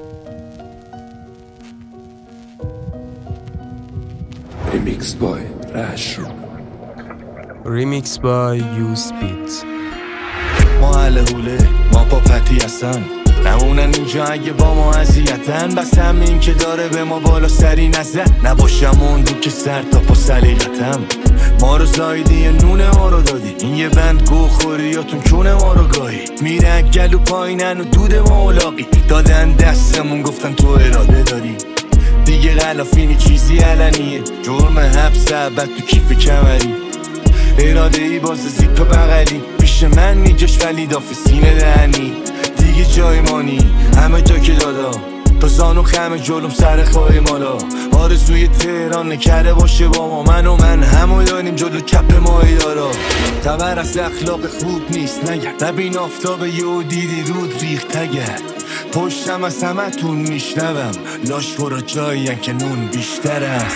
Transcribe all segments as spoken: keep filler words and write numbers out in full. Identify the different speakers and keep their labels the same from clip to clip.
Speaker 1: Remix by Rash.
Speaker 2: Remix by U-Speed.
Speaker 3: ما اهل حوله، ما با پتی هستن، نمونن اینجا اگه با ما اذیتن. بس همین که داره به ما بالا سری نزد، نباشم اون دو که سر تا پا سلیقتم. ما رو زایدی نون ما رو دادی، این یه بند گو خوری یا تون کونه ما رو گاهی. میره گلو پایینن و دود ما اولاقی، دادن دستمون گفتن تو اراده داری. دیگه غلافینی چیزی علنیه، جرم حبس ابد تو کیف کمری. اراده ای باز زیپ و بغلی، پیش من نیجاش ولی داف سینه دهنی. دیگه جای مانی همه جا که دادا، تا زانو خمه جلوم سر خواهی مالا. آرزوی تهران نکره باشه با ما، من و من همو داریم جلو کپ ماهی دارا. تبر از اخلاق خوب نیست نگرد، نبین آفتاب یه دیدی رود ریخت تگرد. پشتم از همه تون میشنوم، لاش برا جایین که نون بیشتر است.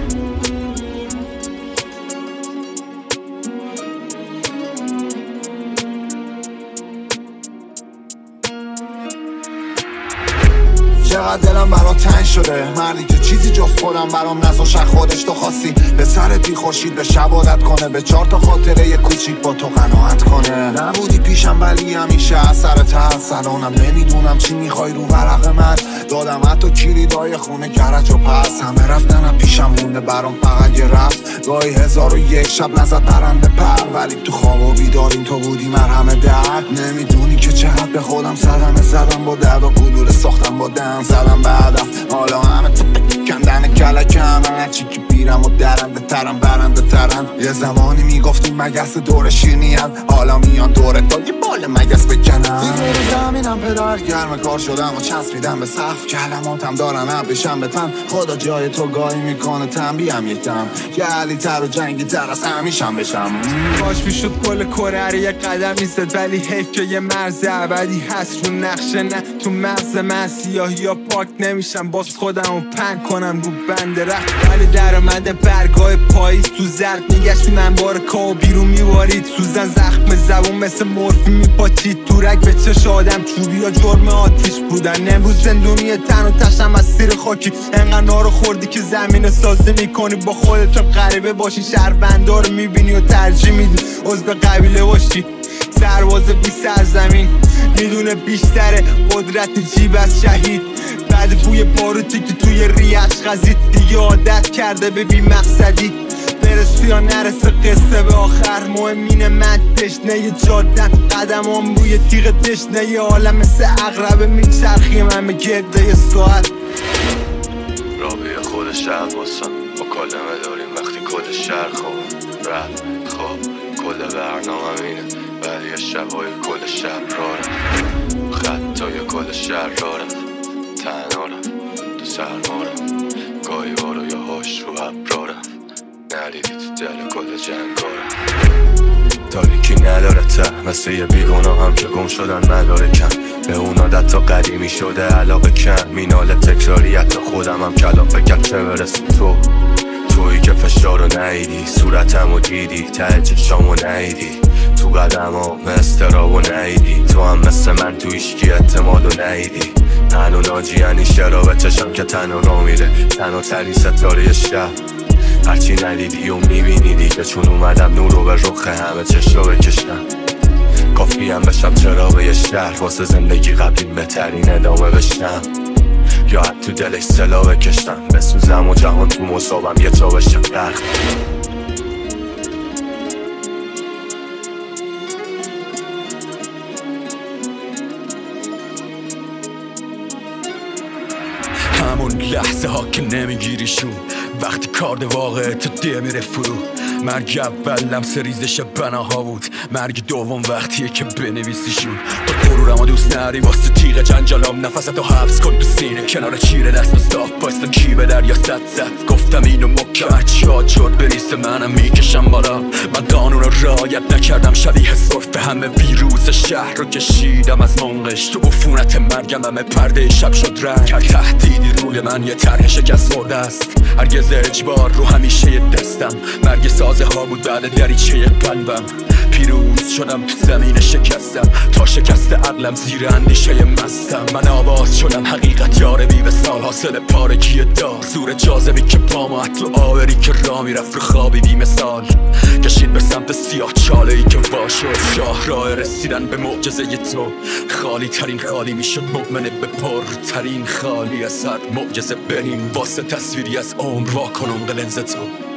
Speaker 4: چقدر دلم برا تنگ شده، مردی که چیزی جفت خودم برام نذاش خودش تو خواستی. به سر بی خورشید به شب عادت کنه، به چهار تا خاطره یه کوچیک با تو قناعت کنه. نبودی پیشم ولی همیشه از سر ته سلانم، نمیدونم چی میخوای رو ورق من. دادم حتی کلیدای خونه گرج و پس، همه رفتنم پیشم مونده برام فقط یه رفت. گاهی هزار و یک شب نزد پرنده پر، ولی تو خواب و بیداریم تو بودی مرهم درد. نمیدونی که چقدر به خودم صدمه زدم، با درد و گلوله ساختم با دن زدم بعدم. حالا همه تو کندن کلکم، من چی که بیرم و درنده ترم برنده ترم. یه زمانی میگفتیم مگس دور شیرنیم، حالا میان دوره تا یه بال مگس بکنم. دیگه رو زمینم پدر گرم کار شدم و چسبیدم به سقف، کلماتم دارن عب بشم به تن. خدا جای تو گاهی میکنه تنبیم یکم، یه علی تر و جنگی تر از همیشم بشم.
Speaker 2: کاش میشد پل کره یه قدم میزد، ولی حیف که یه مرز ابدی هست رو نقشه، نه تو مغز من. سیاهی یا پاک نمیشم، باز خودم رو پنگ کنم رو بند رخت. ولی در اومده برگاه پاییز تو زرد میگشت، من بار کاو بیرون میوارید. سوزن زخم زبون مثل مورفی میپاچید تو رگ، به چش آدم چوبی یا جرم آتیش بودن. امروز زندونی تن و تشم از سیر خاکی، انقدر نارو خوردی که زمین سازی میکنی با خودت. غریبه باشی شهروندا رو میبینی و ترجیح میدی عضو قبیله باشی. سرباز بی سرزمین میدونه بیشتر قدرت جیب از شهید. بعد بوی باروتی که توی ریش خزید، دیگه عادت کرده به بی مقصدی. برسو یا نرسه قصه به آخر، مهمینه من تشنه ی جادم، قدمام روی تیغ تشنه ی عالم. مثل اقربه میچرخی من به گرده ی ساعت.
Speaker 3: رابطه خود شهر باسن با کلمه داریم وقتی کل شهر خواب رد خواب. کل برنامه مینه ولی شبای کل شهر رارم، خطای کل شهر رارم، تنارم تو سرمارم، گاهی بارو یا هاش رو ابرارم. نریدی تو دل کل جنگارم، تاریکی نداره ته مثل یه بیگونا هم که گم شدن مدارکم. به اونا دتا قدیمی شده علاقه کم، مینال تکراری حتی خودم هم کلافه کرد چه برسه تو. تویی که فشار رو نهیدی، صورتم رو دیدی، ته چشام رو نهیدی، تو قدم ها استراب رو نهیدی. تو هم مثل من تو ایشکی اعتماد رو نهیدی. تن و ناجی یعنی شراب چشم که تن و را میره، تن و تری ستاره شب. هرچی ندیدی و میبینی دیگه، چون اومدم نور رو به رخ همه چشم رو بکشم. کافی هم بشم چراغ یه شهر، واسه زندگی قبلی بهترین ادامه بشم. یا حد تو دلش سلا بکشتم، بسوزم و جهان تو مصابم یه جا بشه غرق.
Speaker 5: همون لحظه ها که نمیگیریشون، وقتی کارد واقعه تو دیه میره فرو. مرگ اولم سریزش بناها بود، مرگ دوم وقتیه که بنویسیشون. با غرورم و دوست نری واسه تیغ جنجالام، نفستو حبس کن تو سینه کنار چیره دست و صاف بایستن کی به دریا صد زد. گفتم اینو محکم هرچی ها جد بریسه منم میکشم بالا. من قانون رو رعایت نکردم، شبیه صرف به همه ویروس شهر رو کشیدم از منقش. تو عفونت مرگم همه پرده شب شد رنگ، هر تهدیدی روی من یه طرح شکست خورده است. هرگز معجز اجبار رو همیشه یه دستم. مرگ سازه ها بود بعد دریچه قلبم. پیروز شدم تو زمین شکستم، تا شکست عقلم زیر اندیشه مستم. من آواز شدم حقیقت یار بی وصال، حاصل پارگی دار، زور جاذبی که با ما و آوری که را میرفت رو خوابی بی مثال. کشید به سمت سیاه چاله ای که واشد، شاه راه رسیدن به معجزه تو. خالی ترین خالی میشد مؤمنه به پر ترین خالی از هر معجزه بریم واسه تصویری از عمر واکنم به لنز تو.